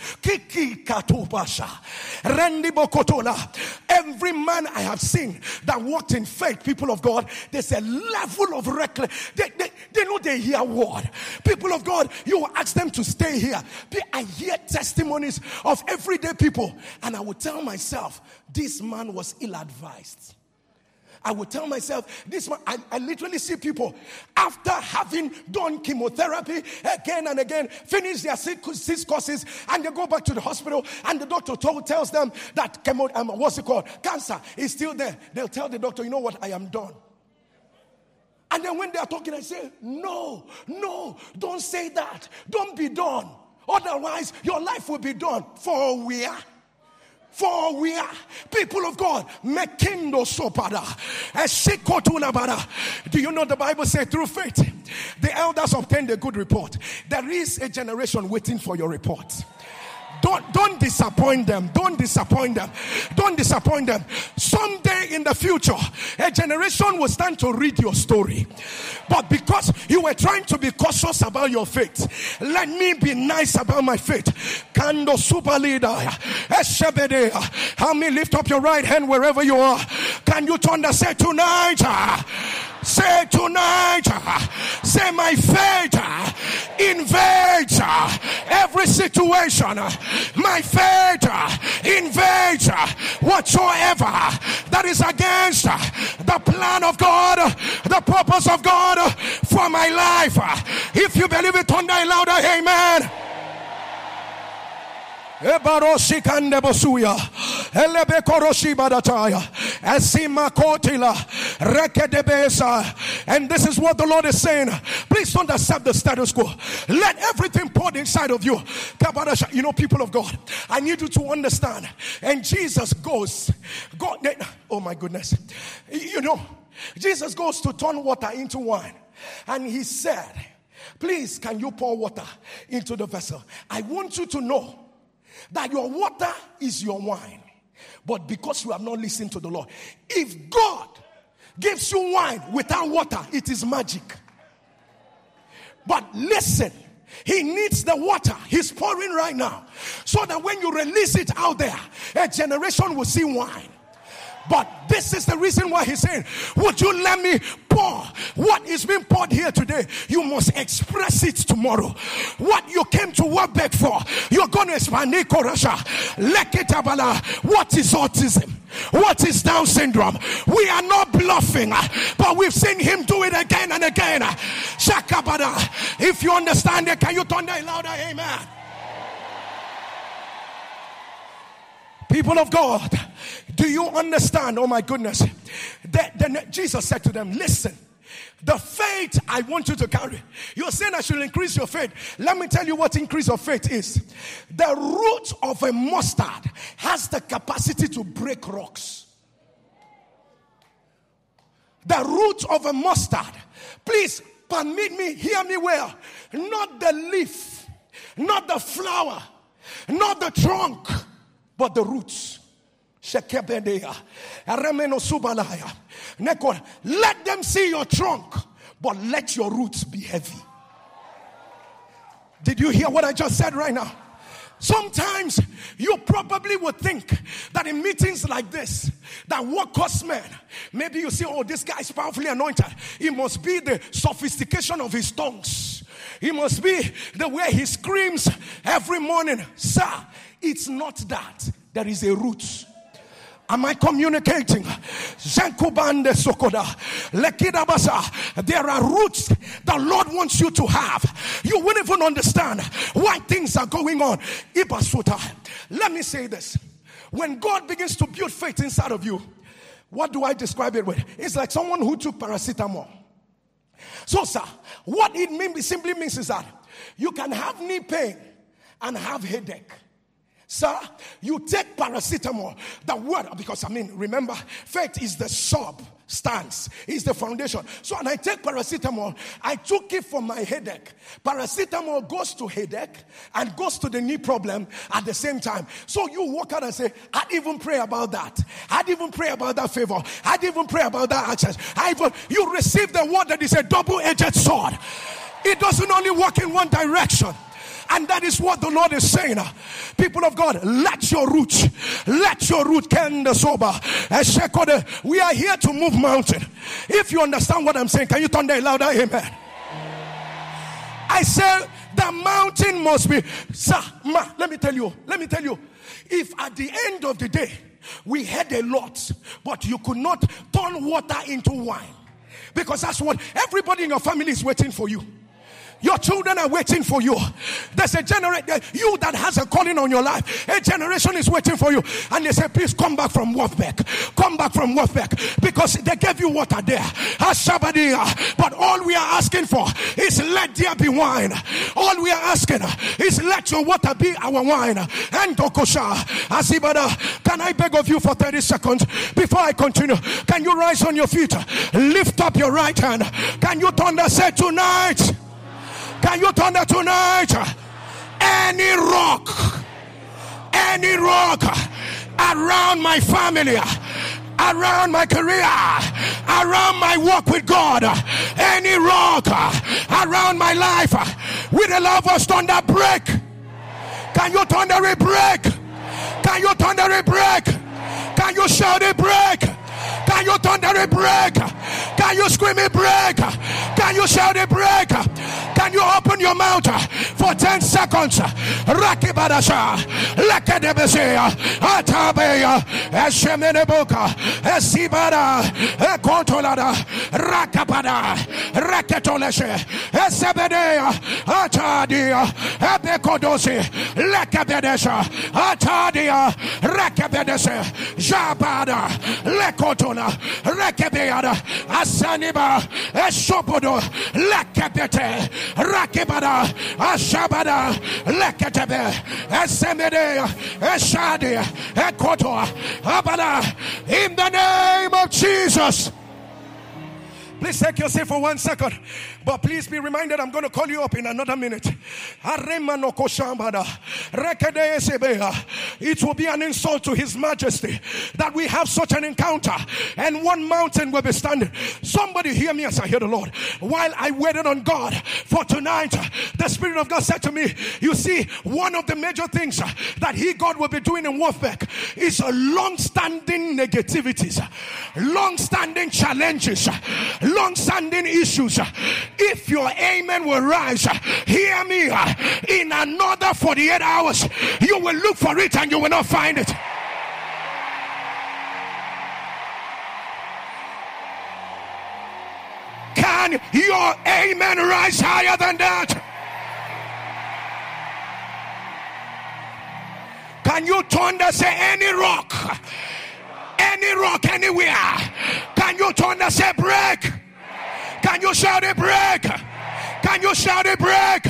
Every man I have seen that walked in faith, people of God, there's a level of reckless. They, they, they know they hear word. People of God, you will ask them to stay here. I hear testimonies of everyday people, and I will tell myself, this man was ill-advised. I would tell myself, this one, I, I literally see people after having done chemotherapy again and again, finish their six courses, and they go back to the hospital, and the doctor told, tells them that chemo, um, what's it called? Cancer is still there. They'll tell the doctor, you know what, I am done. And then when they are talking, I say, no, no, don't say that. Don't be done. Otherwise, your life will be done. For where? For we are people of God. Mekindo sopada. Do you know the Bible says through faith the elders obtained a good report? There is a generation waiting for your report. Don't, don't disappoint them. Don't disappoint them. Don't disappoint them. Someday in the future, a generation will stand to read your story. But because you were trying to be cautious about your faith, let me be nice about my faith. Kando super leader. Help me lift up your right hand wherever you are. Can you turn and say tonight? Say tonight, say my faith invades every situation. My faith invades whatsoever that is against the plan of God, the purpose of God for my life. If you believe it, thunder louder, amen. And this is what the Lord is saying. Please don't accept the status quo. Let everything pour inside of you. You know, people of God, I need you to understand. And Jesus goes, God, oh my goodness. You know, Jesus goes to turn water into wine. And he said, please, can you pour water into the vessel? I want you to know that your water is your wine. But because you have not listened to the Lord, if God gives you wine without water, it is magic. But listen, he needs the water. He's pouring right now, so that when you release it out there, a generation will see wine. But this is the reason why he's saying, would you let me pour what is being poured here today? You must express it tomorrow. What you came to work back for, you're going to expand. What is autism? What is Down syndrome? We are not bluffing, but we've seen him do it again and again. Shakabada. If you understand it, can you turn that louder? Amen. People of God, do you understand? Oh my goodness. Then Jesus said to them, listen, the faith I want you to carry. You're saying I should increase your faith. Let me tell you what increase of faith is. The root of a mustard has the capacity to break rocks. The root of a mustard. Please permit me, hear me well. Not the leaf, not the flower, not the trunk, but the roots. Let them see your trunk, but let your roots be heavy. Did you hear what I just said right now? Sometimes you probably would think that in meetings like this, that what costs man, maybe you see, oh, this guy is powerfully anointed. It must be the sophistication of his tongues. It must be the way he screams every morning. Sir, it's not that. There is a root. Am I communicating? There are roots the Lord wants you to have. You won't even understand why things are going on. Let me say this. When God begins to build faith inside of you, what do I describe it with? It's like someone who took paracetamol. So, sir, what it mean, simply means is that you can have knee pain and have headache. Sir, you take paracetamol, the word, because I mean, remember, faith is the substance, is the foundation. So when I take paracetamol, I took it for my headache. Paracetamol goes to headache and goes to the knee problem at the same time. So you walk out and say, I'd even pray about that. I'd even pray about that favor. I'd even pray about that access. I even, you receive the word that is a double-edged sword. It doesn't only work in one direction. And that is what the Lord is saying. People of God, let your root, let your root can the sober. We are here to move mountain. If you understand what I'm saying, can you turn that louder? Amen. I say the mountain must be, sir, ma, let me tell you, let me tell you, if at the end of the day, we had a lot, but you could not turn water into wine, because that's what everybody in your family is waiting for you. Your children are waiting for you. There's a generation, you that has a calling on your life, a generation is waiting for you. And they say, please come back from Wolfbeck. Come back from Wolfbeck. Because they gave you water there. But all we are asking for is let there be wine. All we are asking is let your water be our wine. And Dokosha, Asibada, can I beg of you for thirty seconds before I continue? Can you rise on your feet? Lift up your right hand. Can you turn and say tonight? Can you turn that tonight? Any rock, any rock around my family, around my career, around my walk with God, any rock around my life, with the love of thunder break. Can you thunder it break? Can you thunder it break? Can you shout it break? Can you thunder it break? Can you scream it break? Can you shout it break? Can you open your mouth for ten seconds? Rakibadasha, Lakadebesea, Atabeya, Eshemeneboka, Esibada, Ekotolada, Rakabada, Raketoleshe, Esebedea, Atadia, Ebekodosi, Lekabedesha, Atadia, Rakabedese, Jabada, Lekotola, Rekabeada, Asaniba, Eshopodo, Lekabete, Rakibada, Ashabada, Lekatebe, Esemede, Eshadi, Ekoto, Abada, in the name of Jesus. Please take your seat for one second. But please be reminded, I'm going to call you up in another minute. It will be an insult to His Majesty that we have such an encounter and one mountain will be standing. Somebody hear me as I hear the Lord. While I waited on God for tonight, the Spirit of God said to me, you see, one of the major things that He, God, will be doing in Wolfbeck is a long-standing negativities, long-standing challenges, long-standing issues. If your amen will rise, hear me, in another forty-eight hours, you will look for it and you will not find it. Can your amen rise higher than that? Can you turn and say any rock, any rock anywhere? Can you turn and say break? Can you shout it break? Can you shout it break?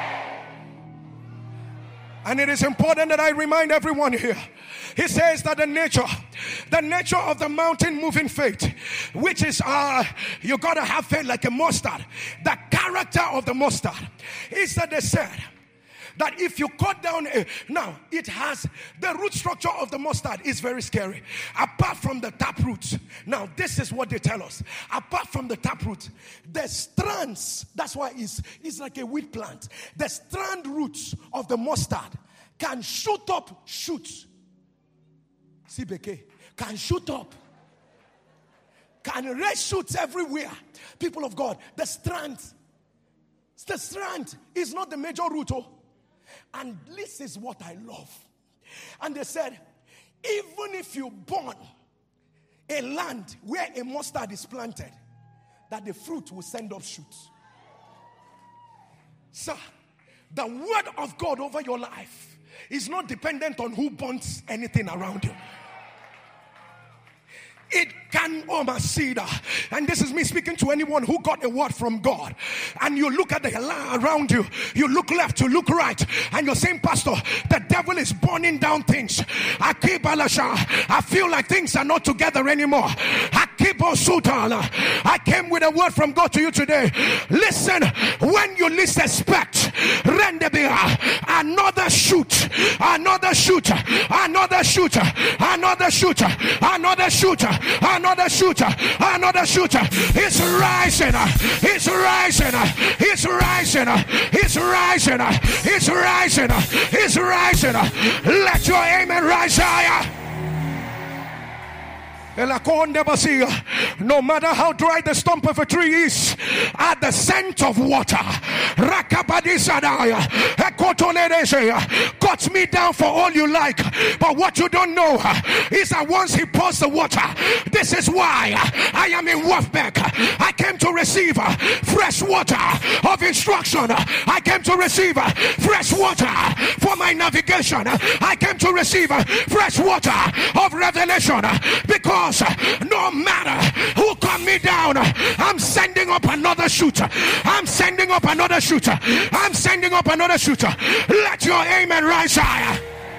And it is important that I remind everyone here. He says that the nature, the nature of the mountain moving faith, which is uh, you gotta have faith like a mustard. The character of the mustard is that they said that if you cut down a, now it has the root structure of the mustard is very scary. Apart from the tap roots, now this is what they tell us. Apart from the tap root, the strands, that's why it's, it's like a wheat plant. The strand roots of the mustard can shoot up shoots. C B K can shoot up, can raise shoots everywhere. People of God, the strand, the strand is not the major root. Oh. And this is what I love. And they said, even if you burn a land where a mustard is planted, that the fruit will send up shoots. Sir, the word of God over your life is not dependent on who burns anything around you. It can oversee. And this is me speaking to anyone who got a word from God. And you look at the land around you. You look left, you look right. And you're saying, Pastor, the devil is burning down things. I feel like things are not together anymore. I came with a word from God to you today. Listen, when you least expect, another shoot, another shooter, another shooter, another shooter, another shooter, another shooter, another shooter. It's rising, it's rising, it's rising, it's rising, it's rising, it's rising. Let your amen rise higher. No matter how dry the stump of a tree is, at the scent of water, cut me down for all you like. But what you don't know is that once He pours the water, this is why I am in Wolfbeck. I came to receive fresh water of instruction. I came to receive fresh water for my navigation. I came to receive fresh water of revelation, because no matter who come me down, I'm sending up another shooter. I'm sending up another shooter. I'm sending up another shooter. Let your amen rise higher.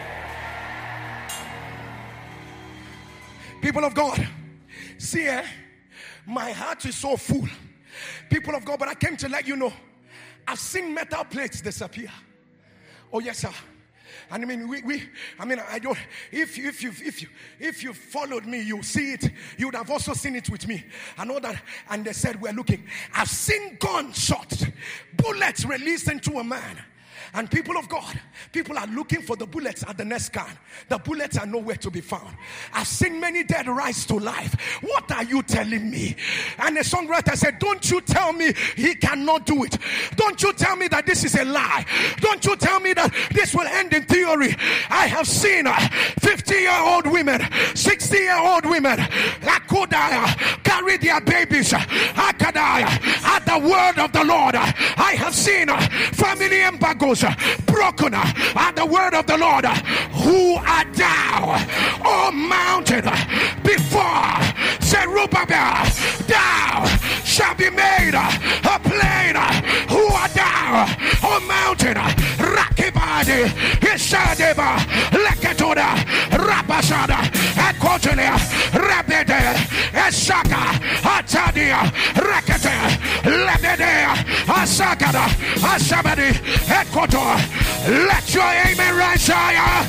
People of God, see, eh, my heart is so full. People of God, but I came to let you know, I've seen metal plates disappear. Oh yes, sir. And I mean, we, we, I mean, I don't, if you, if you, if you, if you followed me, you see it, you would have also seen it with me. I know that. And they said, we're looking. I've seen gunshots, bullets released into a man. And people of God, people are looking for the bullets at the next scan. The bullets are nowhere to be found. I've seen many dead rise to life. What are you telling me? And the songwriter said, don't you tell me he cannot do it. Don't you tell me that this is a lie. Don't you tell me that this will end in theory. I have seen fifty-year-old women, sixty-year-old women, carry their babies at the word of the Lord. I have seen family embargoes broken at the word of the Lord. Who art thou, O mountain, before Zerubbabel? Thou shalt be made a plain. Who art thou, O mountain? Rakibadi, Ishadeba, Leketoda, Rapasada, Ekotelia, Rabede, Esaka, Atadia, Raka. Asagada, Asabadi, Ecuador. Let your amen rise higher.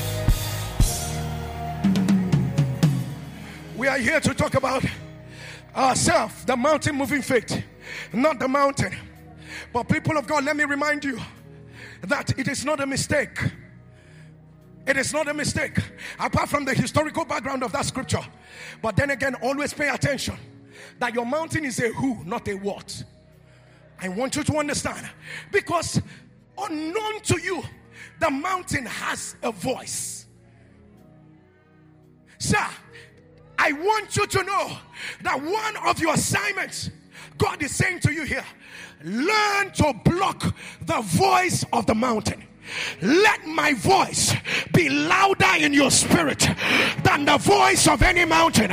We are here to talk about ourselves, the mountain moving faith, not the mountain. But people of God, let me remind you that it is not a mistake. It is not a mistake, apart from the historical background of that scripture. But then again, always pay attention that your mountain is a who, not a what. I want you to understand, because unknown to you, the mountain has a voice. Sir, I want you to know that one of your assignments, God is saying to you here, learn to block the voice of the mountain. Let my voice be louder in your spirit than the voice of any mountain.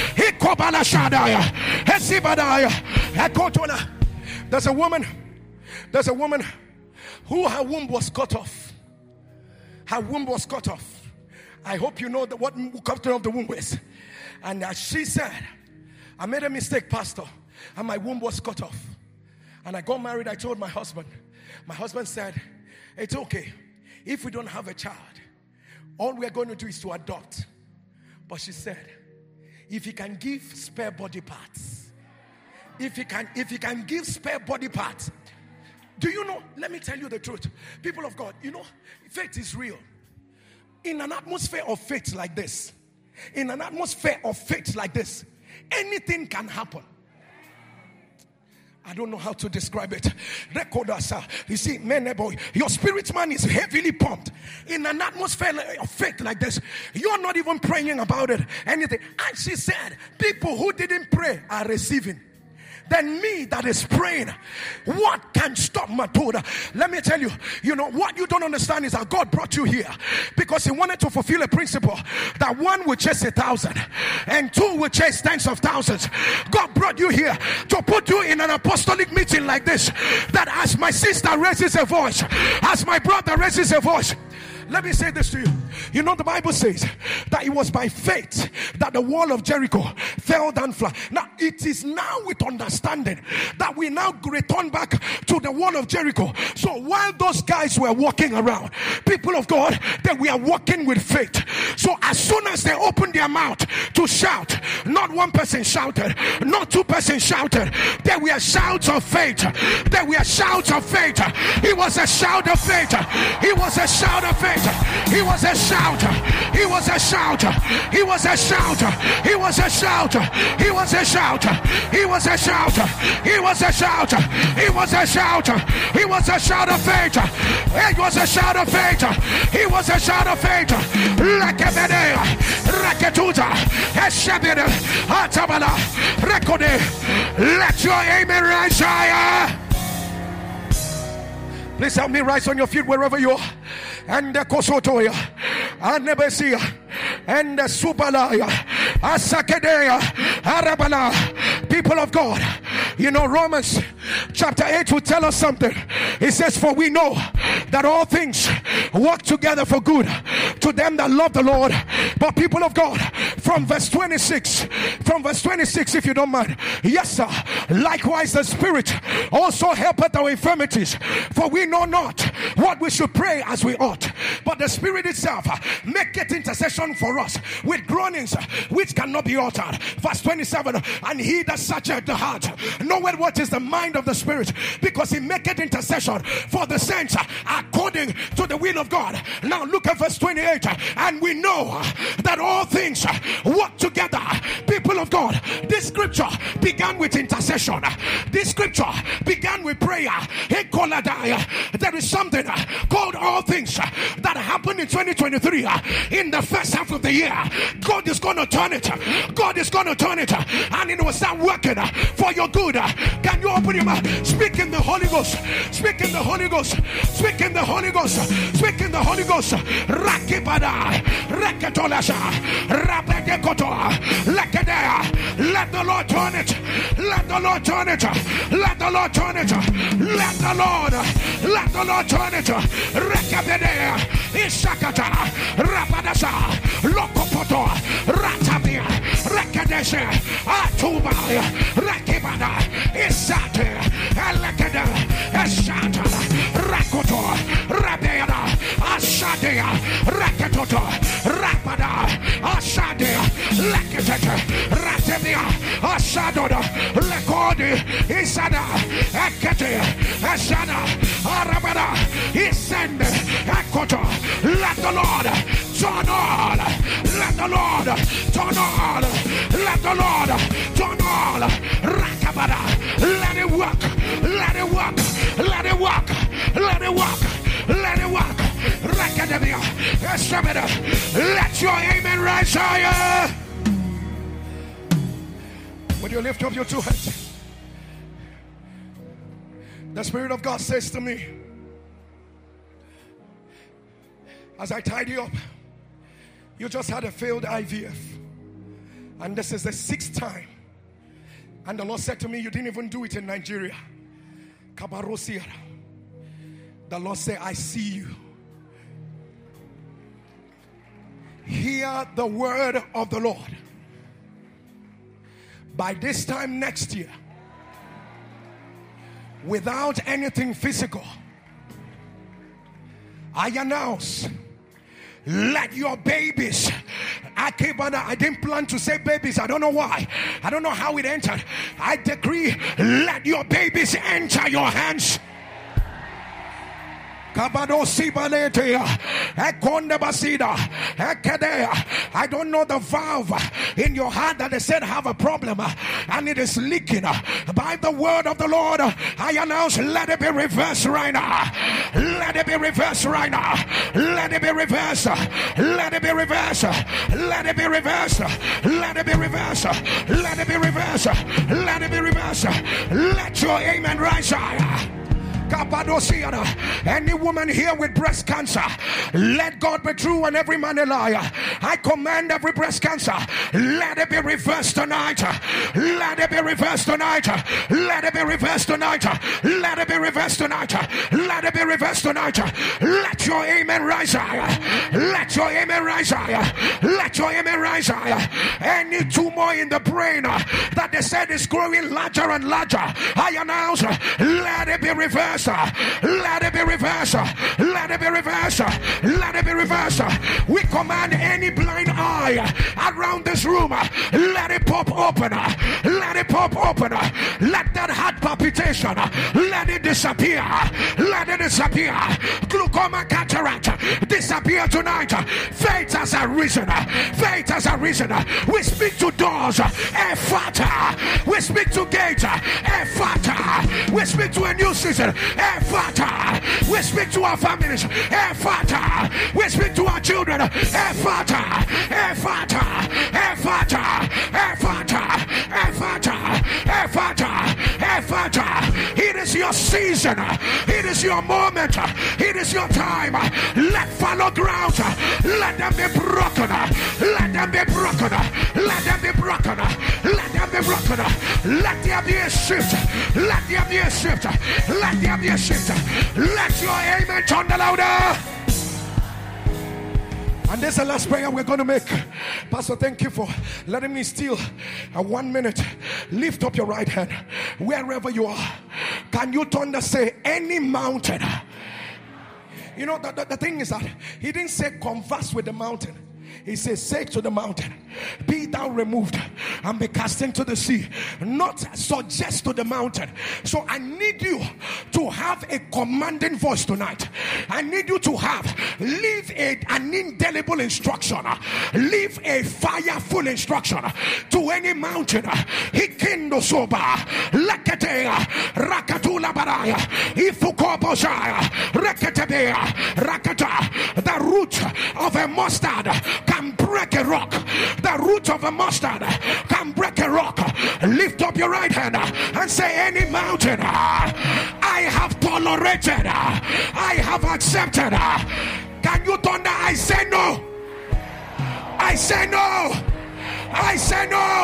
There's a woman, there's a woman who her womb was cut off. Her womb was cut off. I hope you know that what cutting off the womb is. And as she said, I made a mistake, Pastor, and my womb was cut off. And I got married. I told my husband. My husband said, it's okay. If we don't have a child, all we're going to do is to adopt. But she said, if he can give spare body parts, if he can, if he can give spare body parts, do you know, let me tell you the truth. People of God, you know, faith is real. In an atmosphere of faith like this, in an atmosphere of faith like this, anything can happen. I don't know how to describe it. You see, man, boy, your spirit man is heavily pumped. In an atmosphere of faith like this, you're not even praying about it, anything. And she said, people who didn't pray are receiving. Then me that is praying, what can stop Matoda? Let me tell you, you know, what you don't understand is that God brought you here because he wanted to fulfill a principle that one will chase a thousand and two will chase tens of thousands. God brought you here to put you in an apostolic meeting like this, that as my sister raises a voice, as my brother raises a voice. Let me say this to you. You know, the Bible says that it was by faith that the wall of Jericho fell down flat. Now, it is now with understanding that we now return back to the wall of Jericho. So while those guys were walking around, people of God, that we are walking with faith. So as soon as they opened their mouth to shout, not one person shouted, not two persons shouted. There were shouts of faith. There were shouts of faith. It was a shout of faith. It was a shout of faith. He was a shouter. He was a shouter. He was a shouter. He was a shouter. He was a shouter. He was a shouter. He was a shouter. He was a shouter. He was a shout of faith. He was a shout of faith. He was a shout of faith. Rakebede, Raketuta, Eshabede, Atabala, Rekode. Let your amen rise higher. Please help me rise on your feet wherever you are. And the Kosotoya, and the Besia, and the Supalaya, Asakedea, Arabala. People of God, you know, Romans chapter eight will tell us something. It says, for we know that all things work together for good to them that love the Lord. But people of God, from verse twenty-six, from verse twenty-six, if you don't mind, yes, sir, likewise the Spirit also helpeth our infirmities, for we know not what we should pray as we ought. But the Spirit itself maketh intercession for us with groanings which cannot be uttered. Verse twenty-seven, and he that searcheth the heart knoweth what is the mind of the Spirit, because he maketh intercession for the saints according to the will of God. Now look at verse twenty-eight, and we know that all things work together. People of God, this scripture began with intercession. This scripture began with prayer. There is something called all things that happened in twenty twenty-three in the first half of the year. God is going to turn it. God is going to turn it, and it will start working for your good. Can you open your mouth? Speak in the Holy Ghost. Speak in the Holy Ghost. Speak in the Holy Ghost. Speak in the Holy Ghost. Rakibada, Rakatolasha, Rabedekoto, Lekadea. Let the Lord turn it. Let the Lord turn it. Let the Lord turn it. let the Lord, let the Lord turn it. Rekabedea, Ishakata, Rapadasa, Lokopoto, Ratabia, Rekadesha, Atuba, Rekibada, Isate, Elekada, Esata, Rakoto, Rabeda, Ashadea, Rakatoto, Rapada, Ashadea, Lekatata, Ratabia, Ashadoda, Lekodi, Isada, Ekate, Ashada, Arabada, Isende, Ekoto, let the Lord turn on, let the Lord turn on, let the Lord turn on, Rakabada, let it work, let it work, let it work, let it work, let it work, Rakadabia, Eshabada, let your amen rise higher. When you lift up your two hands, the Spirit of God says to me, as I tidy up, you just had a failed I V F, and this is the sixth time. And the Lord said to me, you didn't even do it in Nigeria. Kabarosiara. The Lord said, I see you. Hear the word of the Lord. By this time next year, without anything physical, I announce, let your babies, I came on, I didn't plan to say babies, I don't know why, I don't know how it entered. I decree, let your babies enter your hands. I don't know the valve in your heart that they said have a problem and it is leaking. By the word of the Lord, I announce, let it be reversed right now. Let it be reversed right now. Let it be reversed. Let it be reversed. Let it be reversed. Let it be reversed. Let it be reversed. Let it be reversed. Let your amen rise higher. Any woman here with breast cancer, let God be true and every man a liar. I command every breast cancer, let it be reversed tonight. Let it be reversed tonight. Let it be reversed tonight. Let it be reversed tonight. Let it be reversed tonight. Let your amen rise higher. Let your amen rise higher. Let your amen rise higher. Any tumor in the brain that they said is growing larger and larger, I announce, let it be reversed. Let it be reversed. Let it be reversed. Let it be reversed. We command any blind eye around this room, let it pop open. Let it pop open. Let that heart palpitation, let it disappear. Let it disappear. Glaucoma, cataract, disappear tonight. Faith has arisen. Faith has arisen. We speak to doors, Ephata. We speak to gates, Ephata. We speak to a new season, Ephata. We speak to our families, Ephata. We speak to our children, Ephata. Ephata. Ephata. Ephata. Ephata. Ephata. Ephata. It is your season. It is your moment. It is your time. Let fallow ground, let them be broken. Let them be broken. Let them be broken. Let them be broken. Let there be a shift. Let there be a shift. Let there be a shift. Let your amen turn the louder. And this is the last prayer we're going to make. Pastor, thank you for letting me steal a one minute. Lift up your right hand wherever you are. Can you turn to say any mountain? You know, the, the, the thing is that he didn't say converse with the mountain. He says, say to the mountain, be thou removed and be cast into the sea. Not suggest to the mountain. So I need you to have a commanding voice tonight. I need you to have, leave a, an indelible instruction. Leave a fireful instruction to any mountain. Hikindo soba, Lakatea, Rakatula Baraya, Ifukobosaya, Rekatebea, Rakata. The root of a mustard can break a rock. The root of a mustard can break a rock. Lift up your right hand and say, any mountain I have tolerated, I have accepted. Can you thunder? I say no. I say no. I say no.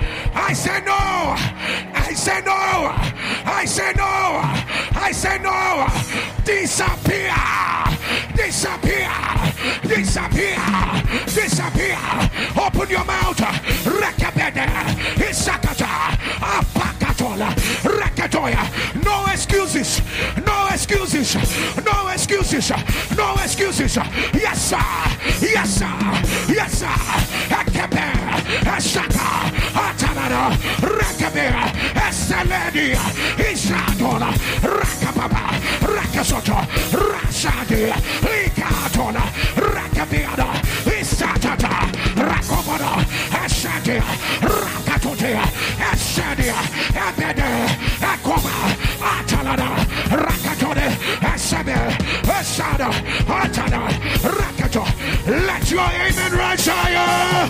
I say no. I say no. I say no. I say no. Disappear. Disappear. Disappear. Disappear. Open your mouth. Rekabede. Isakata. Apakatola. Rekatoya. No excuses. No excuses. No excuses. No excuses. Yes, sir. Yes, sir. Yes, sir. Akabe. Asaka. Atanada. Rakabe. Eseledi. Isadola. Rakababa. Rakasoto. Rasadi. Ikatola. Rakabiada. Isatata. Rakobada. Asadi. Rakatote. Asadi. Abede. Akoba. Atalada. Rakatode. Asabe. Asada. Atana. Rakato. Let your amen rise higher.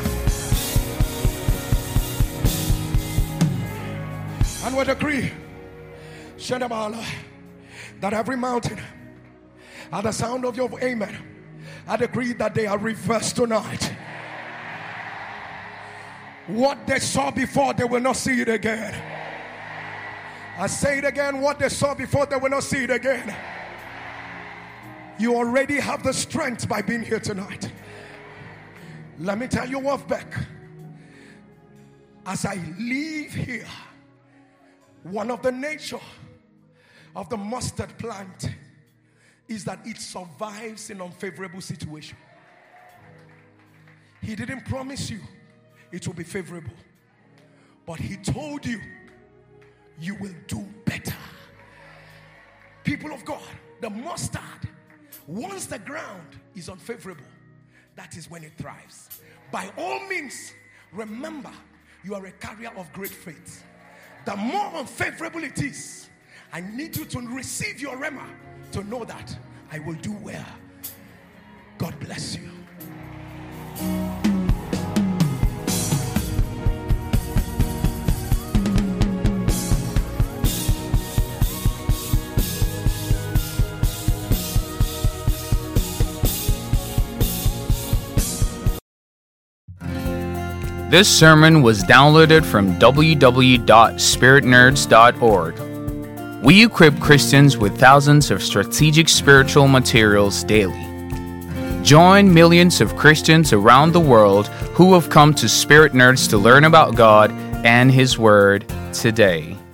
And we decree, Shadabala, that every mountain, at the sound of your amen, I decree that they are reversed tonight. What they saw before, they will not see it again. I say it again, what they saw before, they will not see it again. You already have the strength by being here tonight. Let me tell you, Wolfbeck, as I leave here, one of the nature of the mustard plant is that it survives in unfavorable situation. He didn't promise you it will be favorable, but he told you you will do better. People of God, the mustard, once the ground is unfavorable, that is when it thrives. By all means, remember, you are a carrier of great faith. The more unfavorable it is, I need you to receive your rhema to know that I will do well. God bless you. This sermon was downloaded from w w w dot spirit nerds dot org. We equip Christians with thousands of strategic spiritual materials daily. Join millions of Christians around the world who have come to Spirit Nerds to learn about God and His Word today.